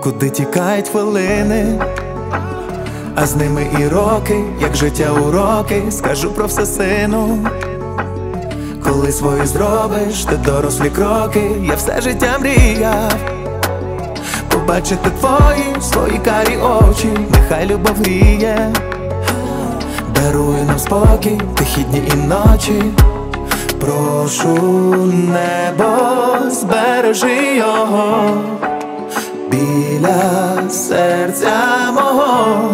куди тікають хвилини, а з ними і роки, як життя уроки. Скажу про все, сину, коли свої зробиш, ти дорослі кроки. Я все життя мріяв побачити твої свої карі очі. Нехай любов гріє, дарує нам спокій, тихі дні і ночі. Прошу, небо, збережи його біля серця мого.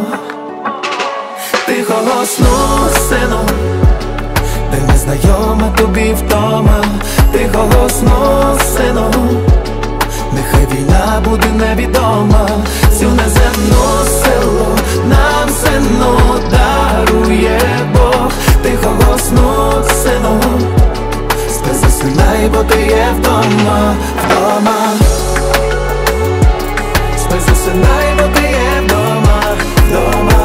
Тихого сну, сину, де незнайома тобі втома. Тихого сну, сину, нехай війна буде невідома. Цю неземну силу нам, сину, дарує Бог. Тихого сну, сину, спи, засинай, бо ти є вдома, вдома. Спи, засинай, бо ти є вдома, вдома.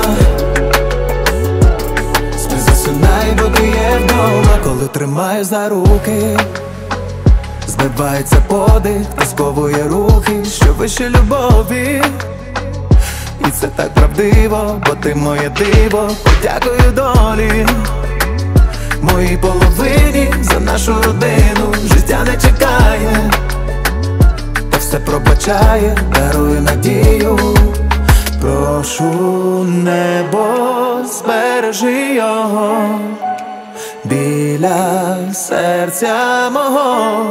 Спи, засинай, бо ти є вдома. Коли тримаю за руки, збивається подих, та сковує рухи, що вище любові. І це так правдиво, бо ти моє диво. Подякую долі, моїй половині, за нашу родину. Життя не чекає, та все пробачає, дарує надію. Прошу, небо, збережи його біля серця мого.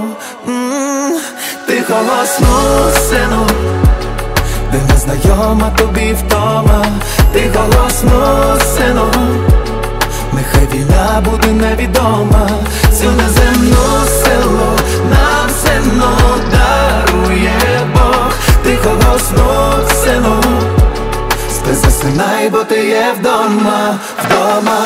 Тихого сну, сину, де незнайома тобі втома. Тихого сну, сину, нехай війна буде невідома. Цю неземну силу нам, сину, дарує Бог. Тихого сну, сину, спи, засинай, бо ти є вдома, вдома.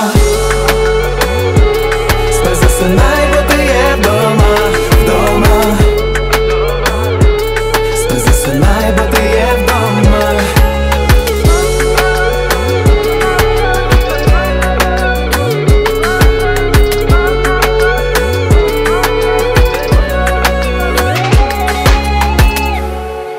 Спи, засинай, бо ти є вдома, вдома. Спи, засинай, бо ти